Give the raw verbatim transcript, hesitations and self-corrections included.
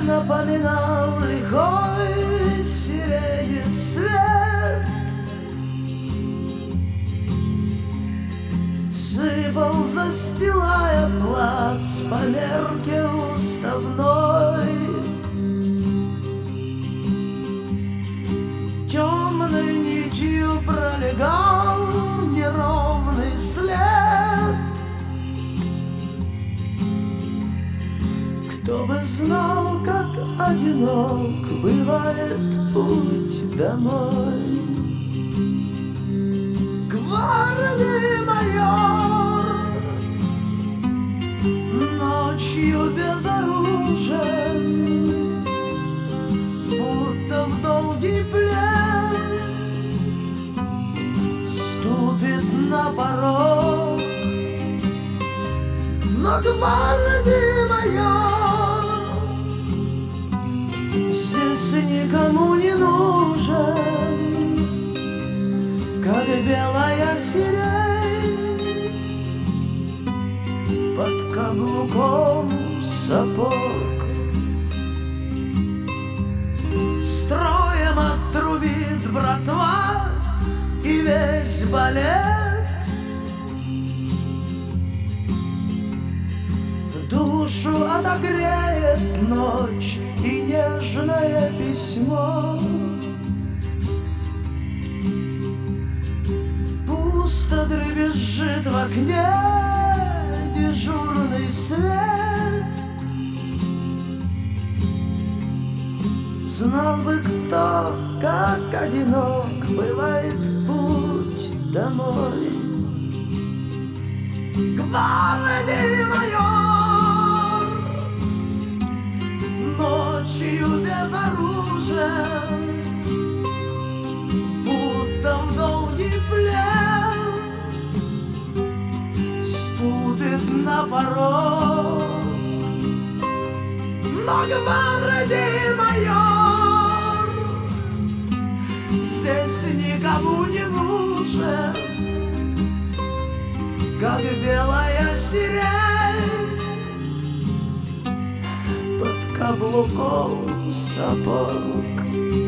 напоминал лихой сирени цвет. Сыпал, застилая плац по мерке уставной. Темной нитью пролегал неровный след. Кто бы знал, как одинок бывает путь домой. Гвардии майор ночью безоружен, будто в долгий плен ступит на порог. Но гвардии майор здесь никому не нужен, как белая сирень под каблуком сапог. Строем отрубит братва и весь балет. Душу отогреет ночь и нежное письмо. Пусто дребезжит в окне дежурный свет. Знал бы кто, как одинок бывает путь домой. Гвардии майор ночью безоружен, будто в долгий плен ступит на порог. Но гвардии майор здесь никому не нужен, как белая сирень под каблуком сапог.